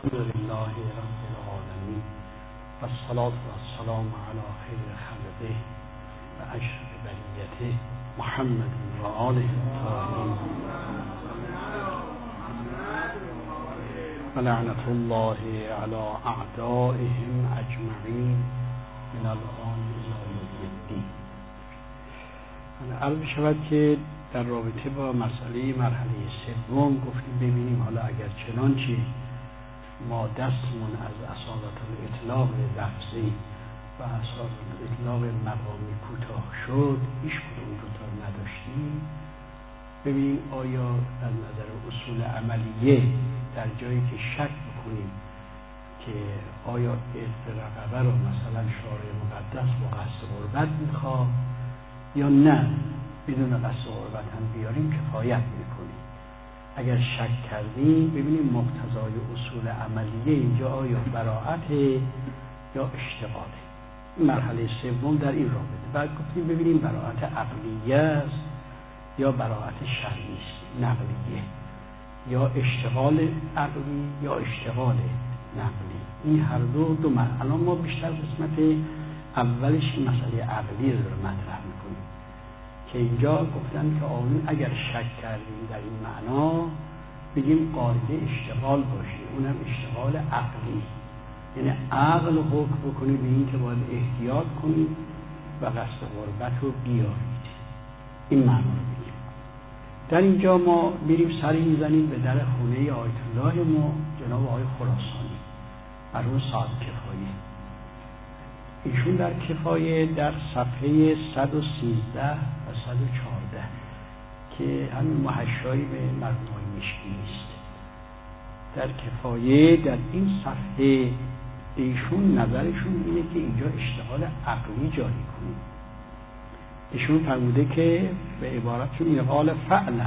الحمد لله رب العالمين والصلاة والسلام على خير خلقه وأشرف بریته محمد و آله الطاهرین ولعنة الله على أعدائهم أجمعين من الآن إلى يوم الدين. عرض شود که در رابطه با مسئله مرحله سوم گفتیم ببینیم حالا اگر چنانچه ما دستمون از اصالت الاطلاق لفظی و اصالت الاطلاق مقامی کوتاه شد، هیچ کدوم رو تا نداشتیم، ببینیم آیا از نظر اصول عملیه در جایی که شک بکنیم که آیا عتق رقبه رو مثلا شارع مقدس با قصد غربت میخواد یا نه بدون قصد غربت هم بیاریم کفایت میکنیم. اگر شک کردیم ببینیم مقتضای اصول عملیه اینجا آیا براءت یا اشتغاله. مرحله سوم در این رابطه بعد گفتیم ببینیم براءت عقلیه است یا براءت شرعی است، نقلیه، یا اشتغال عقلی یا اشتغال نقلی. این هر دو معنی. الان ما بیشتر قسمت اولش مسئله عقلی رو مطرح میکنیم که اینجا گفتن که آن اگر شک کردیم در این معنا بگیم قاعده اشتغال باشه، اونم اشتغال عقلی، یعنی عقل حکم بکنه به این که باید احتیاط کنید و قصد غربت رو بیارید. این معنا رو بگیم. در اینجا ما میریم سری میزنیم به در خونه آیت الله ما جناب آقای خراسانی مرحوم صاحب کفایه. ایشون در کفایه در صفحه 113 و 114 که همین محشایی به مرحوم مشکی است، در کفایه در این صفحه ایشون نظرشون اینه که اینجا اشتغال عقلی جاری کنیم. ایشون فرموده که به عبارتشون اینه قال فعلا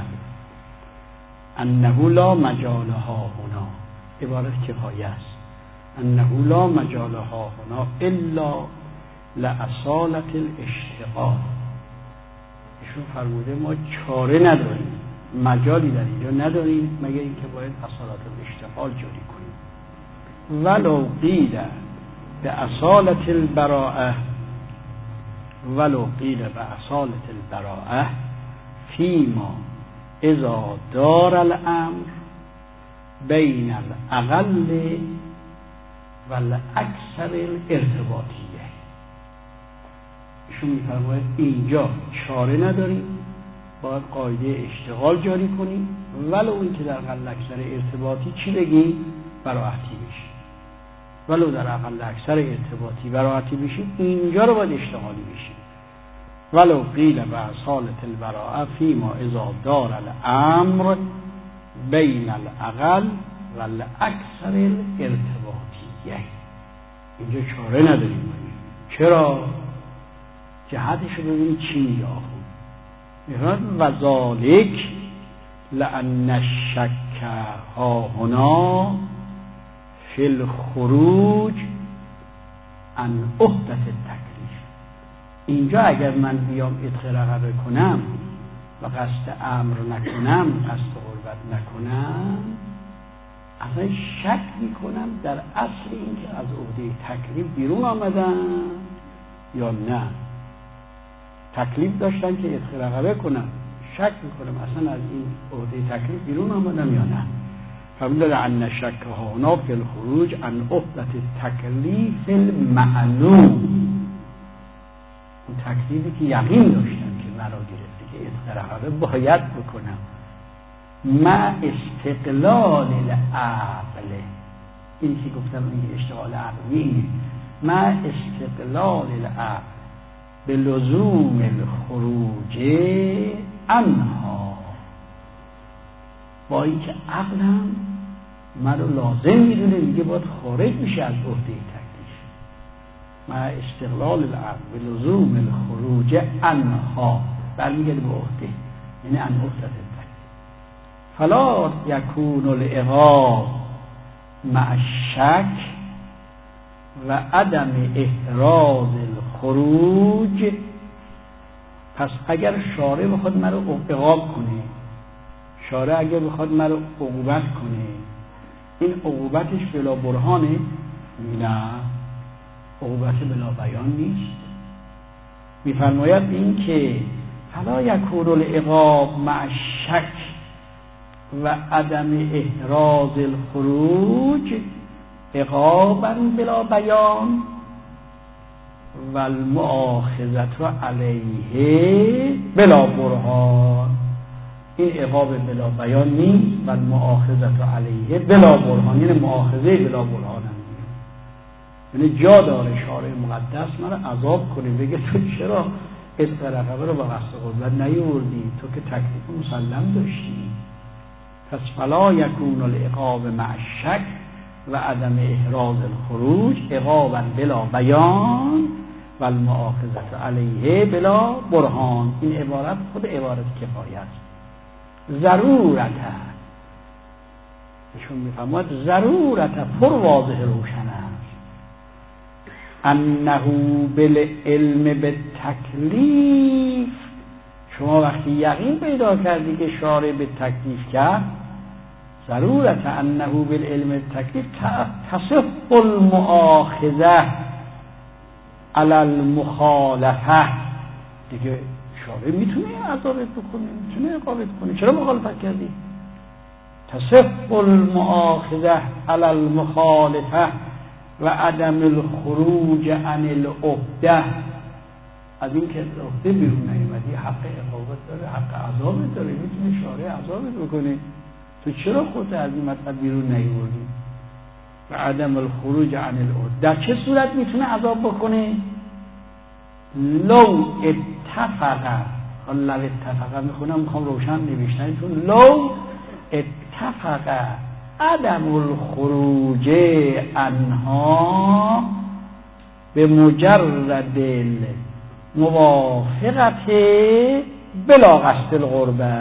انه لا مجالها هنا، عبارت کفایه است، انه لا مجالها هنا الا لاصالة الاشتغال. ایشون فرموده ما چاره نداریم، مجالی در اینجا نداریم مگر اینکه باید اصالت الاشتغال جاری کنیم. ولو قیل به اصالت البراءه، ولو قیل به اصالت البراءه فیما اذا دار الامر بین الاقل و الاکثر الارتباطیه. ایشون میفرماید اینجا چاره نداریم، باید قاعده اشتغال جاری کنیم، ولو این که در اقل اکثر ارتباطی چی بگیم؟ براءتی بشیم. ولو در اقل اکثر ارتباطی براءتی بشیم، اینجا رو باید اشتغالی بشیم. ولو قیل به اصالت البراءه فیما اذا دار الامر بین الاقل و الاکثر الارتباطیه. اینجا چاره نداریم. چرا؟ جهتش رو ببینید چی میگه آخون. میفرماید وذالک لأن الشک ها هنا فی الخروج عن عهدة التکلیف. اینجا اگر من بیام عتق رقبه کنم و قصد امر نکنم، قصد غربت نکنم، اصلا شک میکنم در اصل این که از عهده تکلیف بیرون آمدن یا نه. تکلیف داشتن که عتق رقبه کنم، شک میکنم اصلا از این عهده تکلیف بیرون آمدم یا نه. فرمود ان الشک هنا فی الخروج عن عهدة التکلیف المعلوم. اون تکلیفی که یقین داشتن که مرا گرفته که عتق رقبه باید بکنم، مع استقلال العقل. این که گفتم این اشتغال عقلی اینه، مع استقلال العقل به لزوم الخروج عنها، با اینکه عقلم من رو لازم میدونه میگه باید خارج میشه از عهده تکلیف. مع استقلال العقل به لزوم الخروج عنها، برمیگرده به عهده، یعنی عن عهده فلا یکون الاغاظ مع الشک و عدم احراز الخروج. پس اگر شارع بخواد مرا عقاب کنه، شارع اگر بخواد مرا عقوبت کنه این عقوبتش بلا برهانه؟ نه، عقوبت بلا بیان نیست. میفرماید این که فلا یکون العقاب مع الشک و عدم احراز الخروج عقابا بلا بیان و المؤاخذة علیه بلا برهان. این عقاب بلا بیان نیست و المؤاخذة علیه بلا برهان، یعنی مؤاخذه بلا برهان هم. یعنی جا داره شارع مقدس من عذاب کنه بگه تو چرا عتق رقبه رو با قصد قربت نیوردی، تو که تکلیف مسلم داشتی. پس فلا یکون العقاب مع الشک و عدم احراز الخروج عقابا بلا بیان و المؤاخذة علیه بلا برهان. این عبارت خود عبارت کفایه است. ضرورت ایشون میفهمد ضرورت پر واضح روشن است انه بالعلم بالتکلیف. شما وقتی یقین پیدا کردی که شارع به تکلیف کرد، ضرورت انه بالعلم بالتکلیف تصح المؤاخذه علی المخالفه. دیگه شارع میتونه عذابت بکنه، میتونه عقابت کنه، چرا مخالفت کردی؟ تصح المؤاخذه علی المخالفه و عدم الخروج عن العهده. از این که عهده بیرون نیومدی حق عقابت داره، حق عذابت داره، میتونه شارع عذابت بکنه. تو چرا خودت از این مطلب بیرون نیوردی؟ و عدم الخروج عن العهده در چه صورت میتونه عذاب بکنه؟ لو اتفق، لو اتفق میخوام روشن نوشتن، چون لو اتفق عدم الخروج عنها به مجرد موافقت بلا قصد القربه.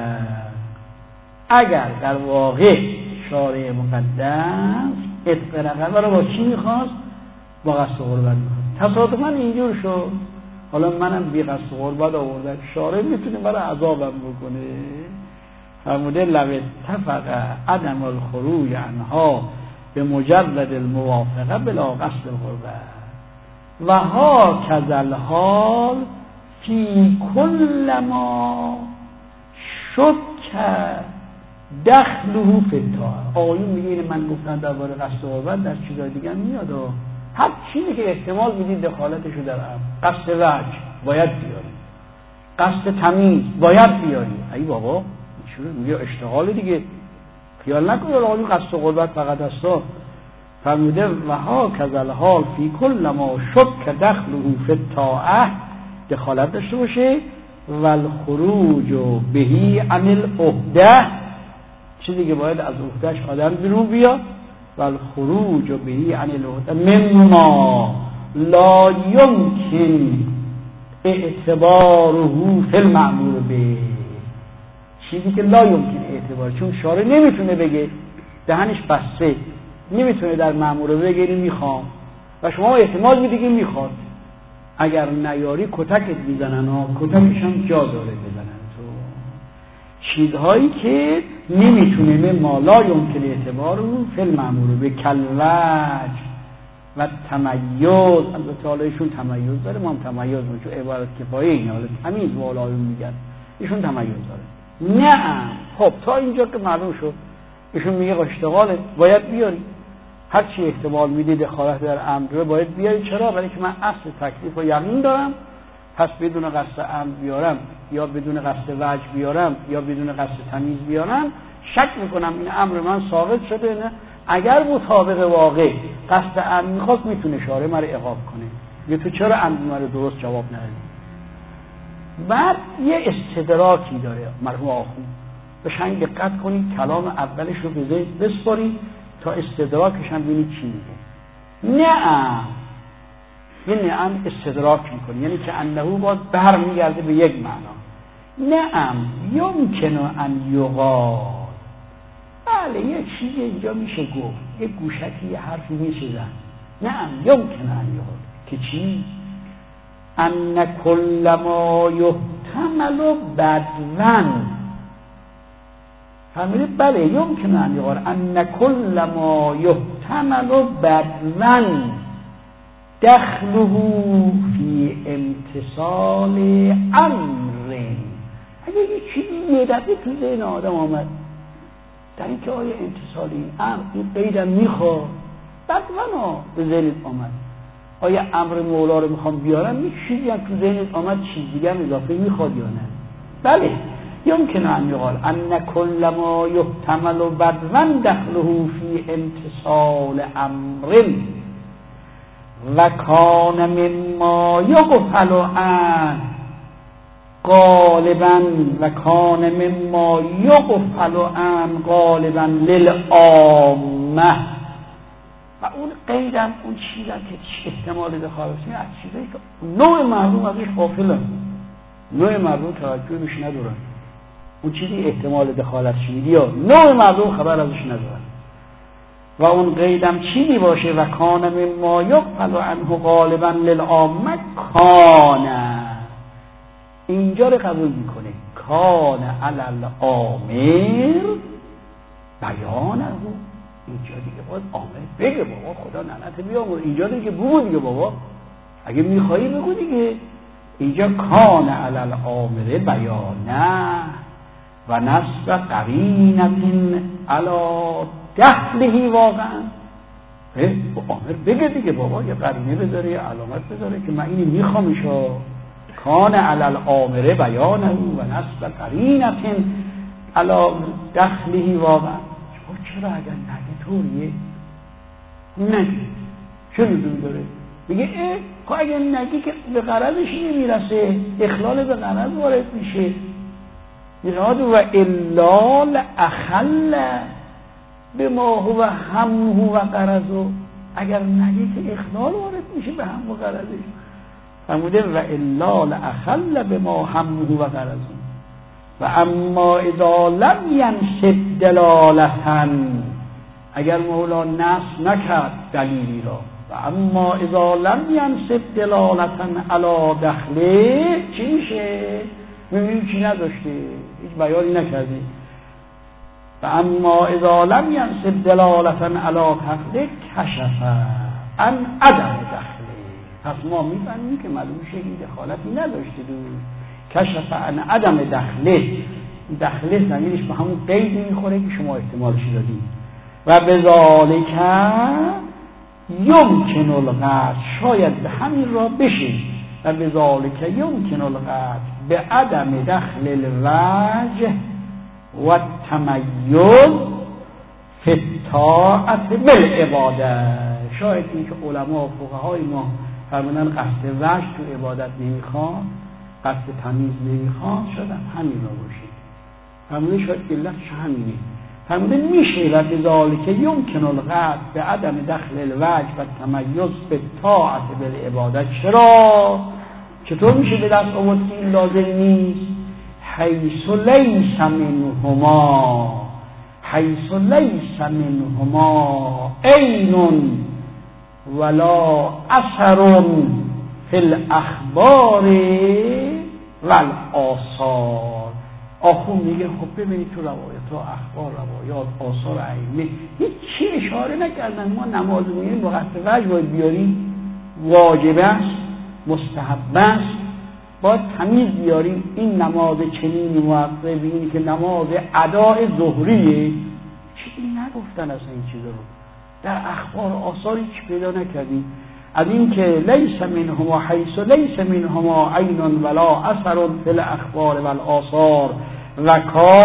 اگر در واقع شارع مقدس عتق رقبه رو با چی میخواست؟ با قصد قربت میخواست. تصادفاً اینجور شد، حالا منم بی قصد قربت آوردم، شارع میتونه برای عذابم بکنه. فرموده لو اتفق عدم الخروج عنها به مجرد الموافقه بلا قصد القربه و هاکذا الحال فی کل ما شک دخله فی الطاعه. آقایون میگه من گفتن درباره قصد قربت در چیزای دیگه میاد و هر چیزی که احتمال میدید دخالتشو در قصد وجه باید بیاری، قصد تمیز باید بیاری. ای بابا چرا میگه اشتغال دیگه، خیال نکنید آقایون قصد قربت فقط هستا. فرموده و هاکذا الحال فی کل ما شک دخله فی الطاعه، دخالت داشته باشه، و الخروج بهی عن العهده، چیزی که باید از عهدهش آدم بیرون بیاد، و الخروج بهی عن العهده مما لا یمکن اعتباره فی المأمور به، چیزی که لا یمکن اعتبار، چون شارع نمیتونه بگه، دهنش بسته، نمیتونه در مأمور بگه میخوام و شما احتمال میدی که میخواد. اگر نیاری کتکت میزنن ها، کتکش هم جا داره بزنن. تو چیزهایی که نمیتونه ما لا یمکن اعتبار رو فی المأمور به کلوج و تمیز. البته حالا ایشون تمیز داره، ما هم تمیز داریم چون عبارت کفایه اینه، حالا تمیز والایون میگن، ایشون تمیز داره. نه خب تا اینجا که معلوم شد ایشون میگه اشتغاله باید بیاری، هر چی احتمال میده دخالت در امر رو باید بیاری. چرا؟ برای که من اصل تکلیف رو یقین دارم، پس بدون قصد امر بیارم یا بدون قصد وجه بیارم یا بدون قصد تمیز بیارم، شک میکنم این امر من ثابت شده نه. اگر مطابق واقع قصد امر میخواست میتونه شارع مرا عقاب کنه، یه تو چرا امر مرا درست جواب ندادی. بعد یه استدراکی داره مرحوم آخوند، بشنگ دقت کنید کلام اولش رو به ذهن بسپارید تا استدراکش هم ببینید چی میگه. نعم، یه نعم استدراک میکنه، یعنی که انه باز برمیگرده به یک معنا. نعم یمکن ان یقال، بله یه چیزی اینجا میشه گفت، یه گوشکی یه حرفی میشه زن. نعم یمکن ان یقال که چی؟ ان کل ما یحتمل بدون فرموده بله یمکن ان یقال ان کل ما یحتمل بدون دخله فی امتصال امر. اگه یه چیزی یه دفعه تو ذهن آدم آمد در اینکه آیا امتصال این امر این قیدم میخواد، بدون به ذهنت آمد آیا امر مولا رو میخوام بیارم، یه چیزی هم تو ذهنت آمد چیز دیگه هم اضافه میخواد یا نه؟ بله یمکن ان یقال ان کل ما یحتمل بدون دخله فی امتصال امر و کان مما یغفل عنه غالبا و کان مما یغفل عنه غالبا للعامه. و اون قیدم اون چیزم که احتمال دخالتی از چیزایی که نوع مردم ازش غافلن، نوع مردم توجه بهش ندارن، اون چیزی احتمال دخالت شدید یا نوع مردم خبر ازش ندارن. و اون قیدم چیزی باشه و کان مما یغفل عنه غالبا للعامه کانه، اینجا رو قبول میکنه کان علی الامر بیانه. اینجا دیگه باید آمر بگه بابا خدا نعمت بیامرز، اینجا دیگه بگو دیگه بابا اگه میخوایی بگو دیگه. اینجا کان علی الامر بیانه و نصب قرینه علی دخله واقعا. آمر بگه دیگه بابا، یه قرینه بذاره یه علامت بذاره که من اینی میخوامشو. کان علی الامر بیانه و نصب قرینه علی دخله واقعا. چرا اگر نگه طوریه نگه چه لزومی داره؟ میگه خب اگر نگه که به غرضش نمیرسه اخلال به غرض وارد میشه. یاد و الا لاخل به ما هو همه و غرضه، اگر نگه که اخلال وارد میشه به هم و غرضش. فرموده و الا لاخل به ما همه و غرضه و اما اذا لم ینصب دلالتا، اگر مولا نصب نکرد دلیلی را، و اما اذا لم ینصب دلالتا علی دخله چی میشه؟ میبینیم چی نداشته، هیچ بیانی نکردی. و اما اذا لم ینصب دلالتا علی دخله کشف عن عدم دخله. پس ما میفهمیم که معلوم میشه این دخالتی نداشته دور. کشف عن عدم دخله زمینش به همون قیدی میخوره که شما احتمالش دادید. و بذالک یمکن القطع، شاید به همین را بشه. و بذالک یمکن القطع به عدم دخل الوجه و التمیز فی الطاعة بالعباده. شاید این که علما و فقهای ما فرمودن قصد وجه تو عبادت نمیخوان، قصد تمیز نمیخواد، شاید همین را باشه. فرموده شاید علتش همینه. فرموده میشه و بذالک یمکن القطع به عدم دخل الوجه و تمیز به طاعت بالعبادت. چطور میشه به دست آورد که این لازم نیست؟ حیث لیس منهما عین ولا اثر فی الاخبار والآثار. آخون میگه خب ببینید تو روایت ها، اخبار، روایات، آثار ائمه هیچی اشاره نکردن ما نماز میگیم با قصد وجه باید بیاریم، واجب است، مستحب است، باید تمیز بیاریم. این نماز چنین موقع ببینید که نماز اداء ظهریه، چیزی نگفتن اصلا این چیزا رو در اخبار و آثاری چی پیدا نکردیم از این که لیس منهما حیث لیس منهما عین ولا اثر فی الاخبار والآثار و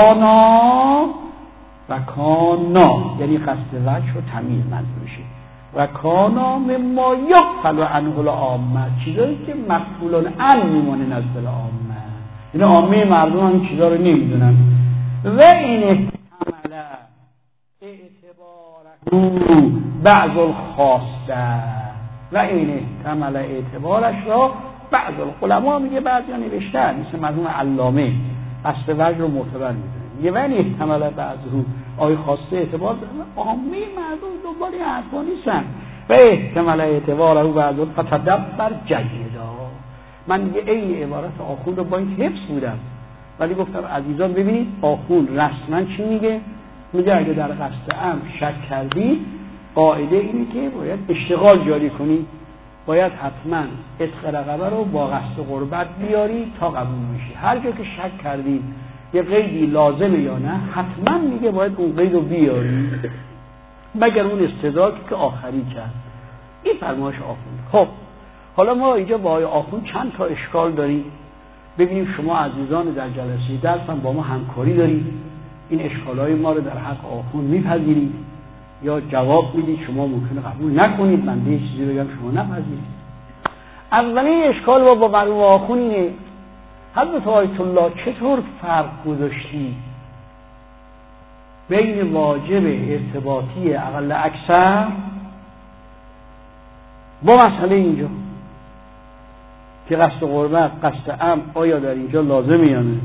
کانا یعنی قصد وجه و تمیز منظورشه. و کانا مما یغفل عنه العامه، چیزایی که مغفول عنه میمونه نزد العامه، یعنی عامه مردم هم چیزا رو نمیدونن. و این احتمال اعتباره بعض الخاصه، و این احتمال اعتبارش را بعض العلماء میگه بعضی ها نوشتن مثل مرحوم علامه قصد وجه رو معتبر میدونه. یه ولی احتمال بعض رو آیه خواسته اعتبار دارن، عامه مردم دنبال این حرفا نیستن. و احتمال اعتبار رو بعض فتدبر جیدا. من دیگه این عبارت آخوند رو با این حفظ بودم ولی گفتم عزیزان ببینید آخوند رسما چی میگه؟ میگه اگه در قصد امر شک کردی قاعده اینه که باید اشتغال جاری کنی، باید حتما عتق رقبه رو با قصد قربت بیاری تا قبول میشه. هر جا که شک کردی یه قیدی لازمه یا نه، حتما میگه باید اون قید رو بیاری مگر اون استدراکی که آخری کرد. این فرمایش آخوند. خب حالا ما اینجا با آقای آخوند چند تا اشکال داریم. ببینیم شما عزیزان در جلسه درس هم با ما همکاری دارید، این اشکالای ما رو در حق آخوند میپذیرید یا جواب میدید. شما ممکنه قبول نکنید، من یه چیزی بگم شما نپذیرید. اولین اشکال با مرحوم آخوند اینه حضرت آیت الله چطور فرق گذاشتی بین واجب ارتباطی اقل اکثر با مسئله اینجا که قصد قربت قصد امر آیا در اینجا لازمه یا نه؟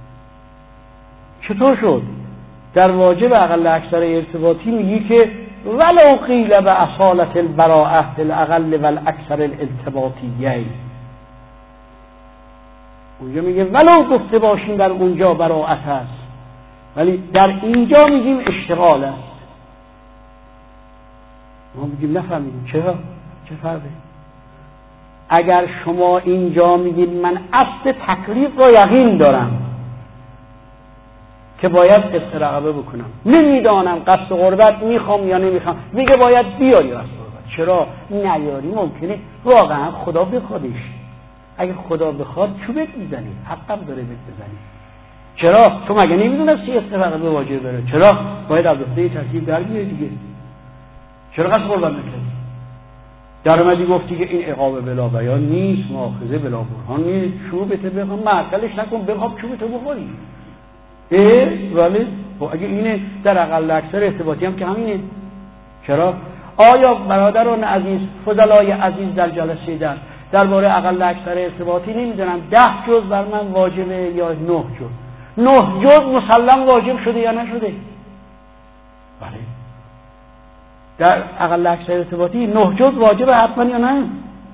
چطور شد در واجب اقل اکثر ارتباطی میگی که ولو قیل به اصالت البراءه الاقل والاکثر الارتباطیه، اونجا میگه ولو گفته باشیم در اونجا براءت است ولی در اینجا میگیم اشتغال است. ما میگیم نفهمیدیم چرا؟ چه فرقه؟ اگر شما اینجا میگید من اصل تکلیف را یقین دارم که باید عتق رقبه بکنم، نمیدانم قصد قربت میخوام یا نمیخوام، میگه باید بیاری قصد قربت. چرا نیاری؟ ممکنه واقعا خدا بخوادش. اگه خدا بخواد چوبت میزنی، حقم داره بهت بزنی. چرا؟ تو مگه نمیدونستی عتق رقبه واجب بره؟ چرا؟ باید از دسته تکلیف در بیاری دیگه. چرا قصد قربت نکردی؟ در اومدی گفتی که این عقاب بلا بیان نیست، مؤاخذه بلا برهان نیست، چوبت بخوام معطلش نکن، بخواب چوبتو بخوری. ولی اگه اینه در اقل اکثر ارتباطی هم که همینه. چرا؟ آیا برادران عزیز، فضلای عزیز در جلسه درباره اقل اکثر ارتباطی نمیدونم 10 جز بر من واجبه یا 9 جز؟ 9 جز مسلم واجب شده یا نشده؟ بله. در اقل اکثر ارتباطی 9 جز واجبه حتما یا نه؟ بله.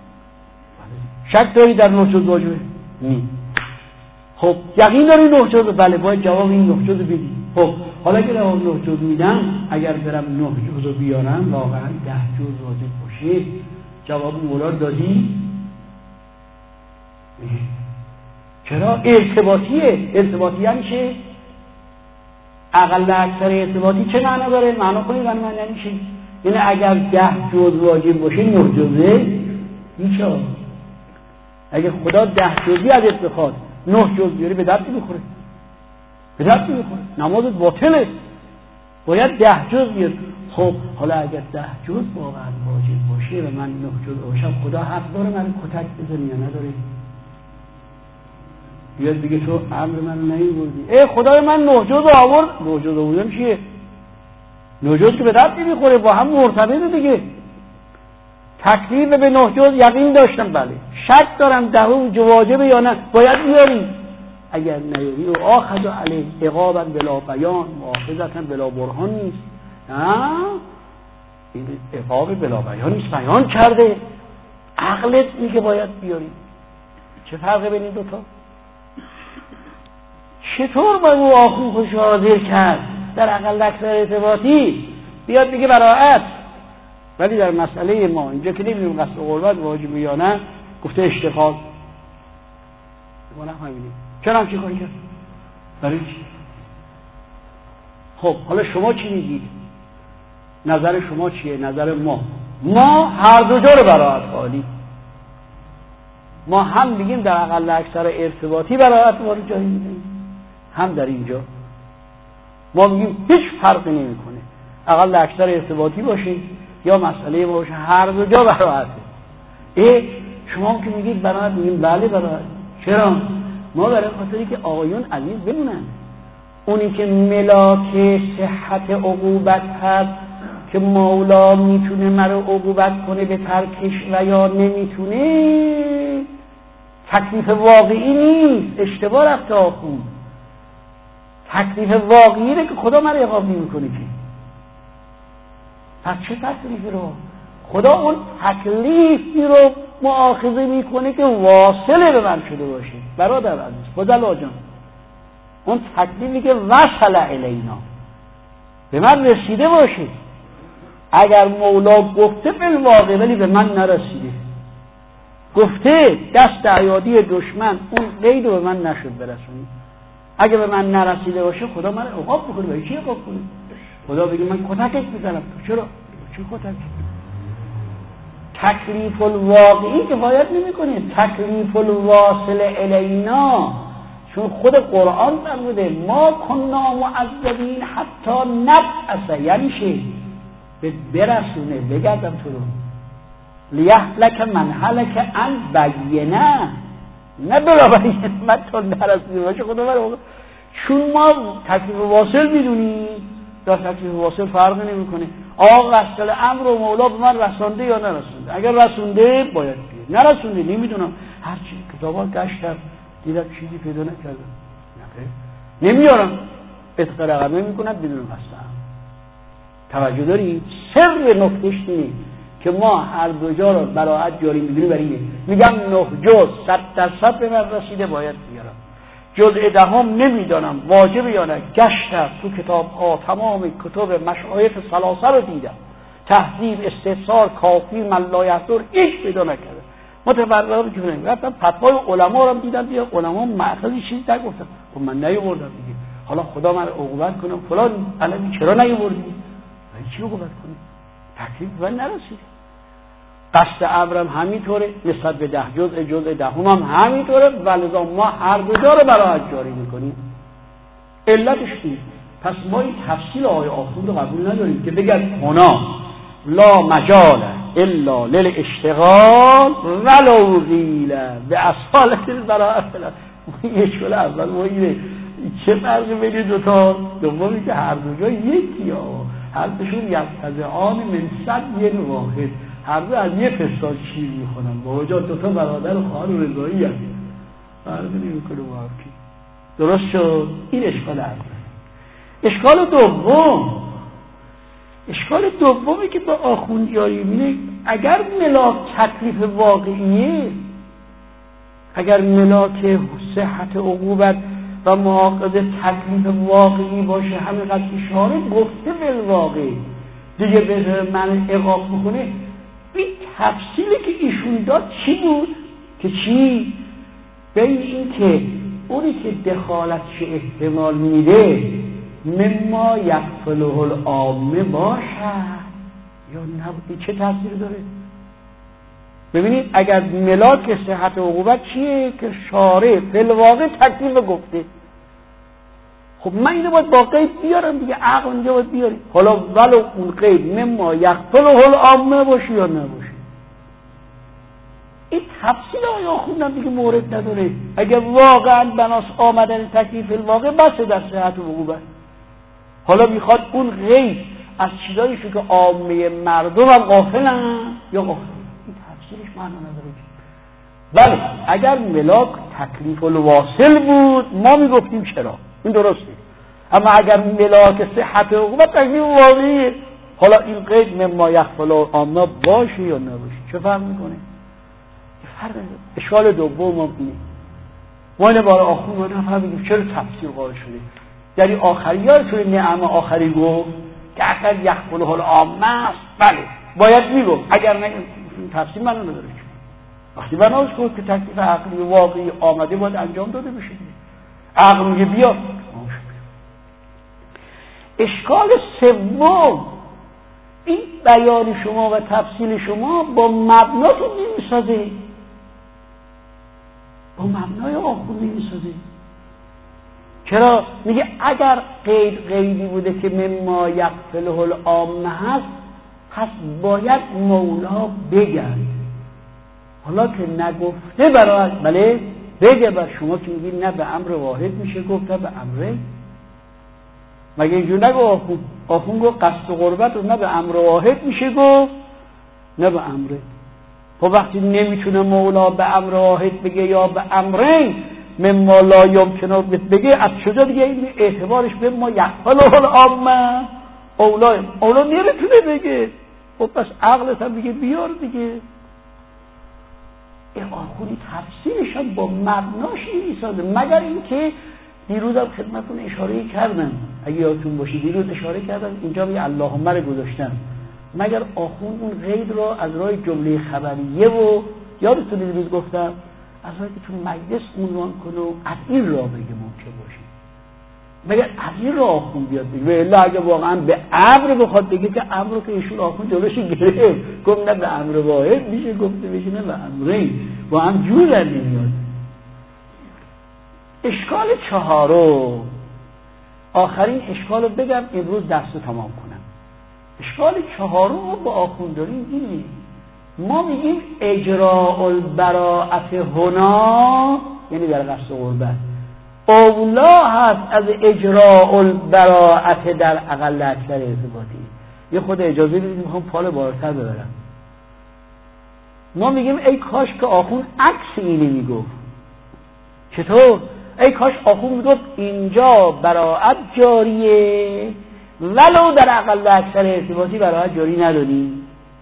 شک داری در 9 جز واجبه؟ نه. خب یقین داری 9 جز؟ بله. باید جواب این 9 جز بدی. خب حالا که جواب 9 جز میدم، اگر برم 9 جز رو بیارم واقعا 10 جز واجب باشه، جواب مولا دادی؟ چرا؟ ارتباطیه. ارتباطی یعنی چه؟ اقل اکثر ارتباطی چه معنا داره؟ معنا کنید من یعنی چه؟ یعنی اگر 10 جز واجب باشه 9 جزه میشه. اگه خدا 10 جزی ازت بخواد 9 جز بیاری به درد میخوره، به درد میخوره، نمازت باطله. باید 10 جز بیاری. خب حالا اگر 10 جز واقعا واجب باشه و من 9 جز باشم، خدا حق داره من کتک بزنی یا نداره؟ بیاد دیگه تو امر من نمیبردی. خدای من 9 جز آورد. 9 جز آوردم چیه؟ 9 جز که به درد نمیخوره، با هم مرتبطه دیگه. تکلیف به 9 جز یقین داشتم، بله. شک دارم 10 واجبه یا نه، باید بیاری. اگر نیاری و آخذ علیه عقابا بلا بیان، مؤاخذتا بلا برهان نیست. نه، این عقاب بلا بیان نیست، بیان کرده. عقلت میگه باید بیاری. چه فرقه بین این دوتا؟ چطور با او آخوند خوش حاضر کرد در اقل اکثر ارتباطی بیاد بگه براءت، ولی در مسئله ما اینجا که نمیدونیم قصد قربت واجب یا نه گفته اشتغال. ما نفهمیدیم چرا هم چی کاری کرد؟ برای چی؟ خب حالا شما چی میگید؟ نظر شما چیه؟ نظر ما هر دو جا رو براءت قائلیم. ما هم میگیم در اقل اکثر ارتباطی براءت وارد جایی میدیم، هم در اینجا ما میگیم هیچ فرقی نمیکنه اقل اکثر ارتباطی باشه یا مسئله ما باشه، هر دو جا براءته. شما هم که میگید براءت، میگیم بله براءت. چرا؟ ما برای خاطری که آقایون عزیز بمونن، اونی که ملاک صحت عقوبت هست که مولا میتونه مرا عقوبت کنه به ترکش و یا نمیتونه، تکلیف واقعی نیست. اشتباه رفته آخوند. تکلیف واقعی که خدا مرا عقاب نمیکنه که. پس چه تکلیفی رو؟ خدا اون تکلیفی رو مؤاخذه میکنه که واصله به من شده باشه. برادر عزیز، فضلا جان، اون تکلیفی که وصل الینا به من رسیده باشه. اگر مولا گفته بالواقع ولی به من نرسیده، گفته دست ایادی دشمن اون قید رو به من نشد برسونی، اگه به من نرسیده باشه خدا من عقاب بکنه. برای چی عقاب کنه؟ خدا بگه من کتکت میزنم. تو چرا؟ چی کتک؟ تکلیف الواقعی که باید نمی کنه، تکلیف الواصل الینا، چون خود قرآن فرموده ما کنا معذبین حتی نبعث، یعنی چه؟ برسونه بگردم تو رو لیهلک من هلک عن بینه، نه بلا بینه من تا نرسیده باشه خدا من. چون ما تکلیف واصل میدونیم یا تکلیف واصل فرق نمیکنه. آقا وصل امر و مولا به من رسانده یا نرسونده؟ اگر رسونده باید بیاد، نرسونده نمیدونم. هرچی کتابا گشتم دیدم چیزی پیدا نکردم، نمیارم اتقرقمه میکنم بدون قصدم. توجه دارید؟ سر نکتهش اینه که ما هر دو جا رو براحت جاری میدونیم. برای اینه میگم 9 جز 100% به من رسیده باید بیارم. جزء دهم نمیدانم واجب یا نه، گشتم تو کتاب ها تمام کتب مشایخ ثلاثه رو دیدم، تهذیب، استفسار، کافی، ملایحضر، هیچ پیدا نکردم. متفرقه که نمیدونم. رفتم فتوای علما رو دیدم، دیگه علما معتقدی چیز نگفتن. خب من نیاوردم دیگه، حالا خدا من عقوبت کنم فلان علمی چرا نیاوردی؟ چی عقوبت کنی؟ تکلیف من نرسید. قصد امرم همینطوره، نسبت به 10 جزء دهم هم همینطوره، ولذا ما هر دو جا رو براحت جاری میکنیم. علتش چیه؟ پس ما این تفصیل آیه آخوند رو قبول نداریم که بگن هنا لا مجال الا للاشتغال ولو قیل به اصالت البراءه. اشکال اول ما اینه، چه فرقی بین دوتا؟ دومی که هر دو جا یکی ها، هر دوشون یفتزعان من صد واحد، هر دو از یه فستان شیر میخونن، با وجود دوتا برادر و خواهر و رضایی هست، فرقی نمیکنه با هم کی. درست شد؟ این اشکال اول. اشکال دومی که با آخوندیاری میره، اگر ملاک تکلیف واقعیه، اگر ملاک صحت عقوبت و معاقبه تکلیف واقعی باشه، همینقدر که شارع گفته بالواقع دیگه به من عقاب بکنه، این تفصیلی که ایشون داد چی بود؟ که چی؟ بین این که اونی که دخالتش احتمال میده مما یقفله العامه باشد یا نبود، چه تاثیر داره؟ ببینید اگر ملاک صحت عقوبت چیه؟ که شارع فی الواقع تکلیف گفته. خب من اینو باید با قید بیارم دیگه، عقل اینجا باید بیاریم. حالا ولو اون قید مما یقفله العامه باشه یا نباشه، این تفصیل آیا خوندم دیگه مورد نداره. اگر واقعا بناس آمدن تکلیف الواقع بسه در صحت عقوبت، حالا میخواد اون غیر از چیزایی که عامه مردم هم غافلن یا غافلن، این تفسیرش معنا نداره. بله اگر ملاک تکلیف الواصل بود ما میگفتیم چرا، این درسته. اما اگر ملاک صحت عقوبت تکلیف واقعیه، حالا این قید مما یخفل عامه باشه یا نباشه چه فرق میکنه؟ اشکال دوم هم اینه، ما اینه بار آخر ما نفهمیدیم چرا تفسیر قائل شده. یعنی آخری یادتونه نعمه آخری گفت که اگر یخفله العامه است، بله باید میگفت، اگر نه تفسیر منو نداره. وقتی بناش گفت که تکلیف عقلی واقعی آمده باید انجام داده بشه، عقل میگه بیا. اشکال سوم، این بیان شما و تفصیل شما با مبناتون نمیسازه، با مبنای آخوندی نمیسازه. چرا؟ میگه اگر قیدی بوده که مما یقفله العامه هست، پس باید مولا بگن. حالا که نگفته برای بله بگه بر شما که میگید نه به امر واحد میشه گفت نه به امره. مگه اینجور نگو آخون گفت قصد و قربت رو نه به امر واحد میشه گفت نه به امره. خب وقتی نمیتونه مولا به امر واحد بگه یا به امره مما لا یمکنه بگه، از شجا دیگه این اعتبارش به ما یقفله العامه اولا نمیتونه بگه. خب پس عقلت هم بگه بیار دیگه. این آخونی تفسیرش هم با مبناش نیسازه، مگر اینکه دیروز هم خدمتتون اشاره کردم، اگه یادتون باشه دیروز اشاره کردم اینجا می اللهم رو گذاشتم، مگر آخوند اون قید را از راه جمله خبریه و یادتون دیروز گفتم از راهی که تو مجلس عنوان کنه و از این راه بگه ممکن باشه، مگر از این راه آخوند بیاد بگه. و الا اگه واقعا به امر بخواد بگه که امر رو که ایشون آخوند جلوش گرفت، گفت نه به امر واحد میشه گفته بشه، نه به امرین، با هم جور در نمیاد. اشکال چهارم، آخرین اشکال رو بگم امروز درس رو تمام کنم. اشکال چهارم رو با آخوند داریم اینه، ما میگیم اجراء البراءت هنا، یعنی در قصد غربت اولا هست از اجراء البراءت در اقل اکثر ارتباطی. یه خود اجازه بدید میخوام پال بالاتر ببرم. ما میگیم ای کاش که آخوند عکس اینه میگفت. چطور؟ ای کاش آخوند میگفت اینجا براءت جاریه ولو در اقل اکثر ارتباطی براءت جاری نداریم.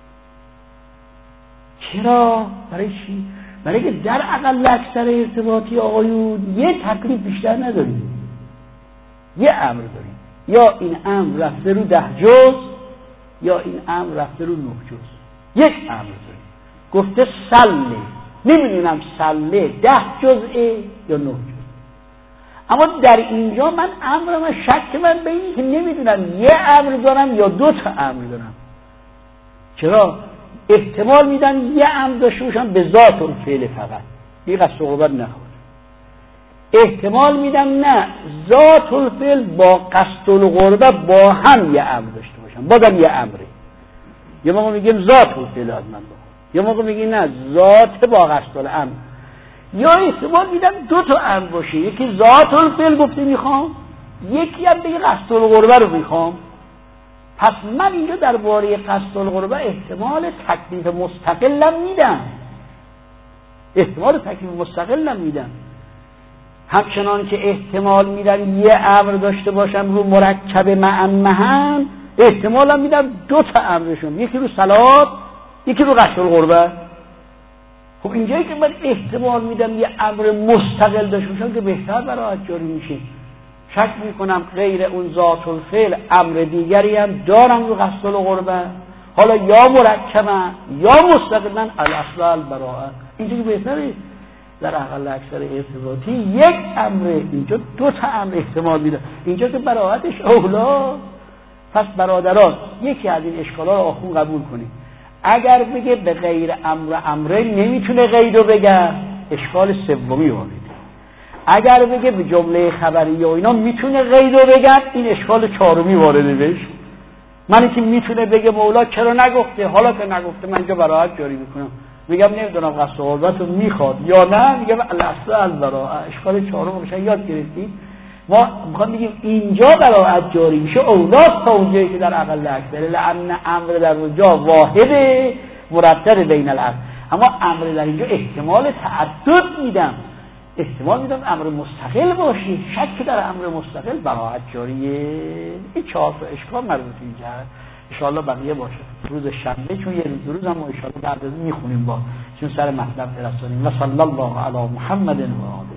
چرا؟ برای چی؟ برای که در اقل اکثر ارتباطی آقایون یه تکلیف بیشتر نداریم، یه امر داریم، یا این امر رفته رو 10 جز یا این امر رفته رو 9 جز. یک امر داریم گفته سله، نمیدونم سله 10 جزءه یا 9 جز. اما در اینجا من امرم شک من به اینی که نمیدونم یه امر دارم یا 2 تا امر دارم. چرا؟ احتمال میدن یه امر داشته باشم به ذات الفعل فقط، یه قصد غربت نخواد. احتمال میدم نه ذات الفعل با قصد الغربت با هم یه امر داشته باشم، بازم یه امره. یه موقع میگیم ذات الفعل از من بخور، یه موقع میگیم نه ذات با قصد الامر. یا احتمال میدم 2 تا امر باشه، یکی ذات الفعل گفته میخوام، یکی هم بگه قصد الغربت رو میخوام. پس من اینجا درباره قصد الغربه احتمال تکلیف مستقلم میدم، احتمال تکلیف مستقلم میدم. همچنان که احتمال میدم یه امر داشته باشم رو مرکب معمهم، احتمالم میدم 2 تا امرشون، یکی رو صلات یکی رو قصد الغربه. خب اینجایی که من احتمال میدم یه امر مستقل داشته باشم که بهتر براحت جاری میشه. شک میکنم غیر اون ذات الفعل امر دیگری هم دارم رو قصد الغربه، حالا یا مرکبن یا مستقلن الاصل البراءه. اینجا که بهتره در اقل اکثر ارتباطی یک امر، اینجا 2 تا امر احتمال میده، اینجا که براءتش اولا. پس برادران یکی از این اشکالا رو آخون قبول کنید. اگر بگه به غیر امر امره نمیتونه غیرو بگه، اشکال سومی وارد. اگر بگه به جمله خبریه و اینا میتونه غیرو بگن، این اشکال 4می وارد بشه. من که میتونه بگه مولا چرا نگفته، حالا که نگفته من اینجا براحت جاری میکنم، میگم نمیدونم قصد غربت رو میخواد یا نه، میگم الاصل البراءه. اشکال 4 میشه یاد گرفتید. ما میخوام بگیم اینجا براحت جاری میشه اولاست تا اونجایی که در اقل اکثر، لأن امر در اونجا واحده مرتب بین الامر. اما امر در اینجا احتمال تعدد میدم، احتمال میدم امر مستقل باشه، شک در امر مستقل براحت جاریه. این 4 تا اشکال مربوط اینجا ان شاء الله بقیه باشه روز شنبه، چون یه روز هم ان شاء الله بعد از میخونیم با چون سر مطلب برسونیم. و صلی الله علی محمد و آله.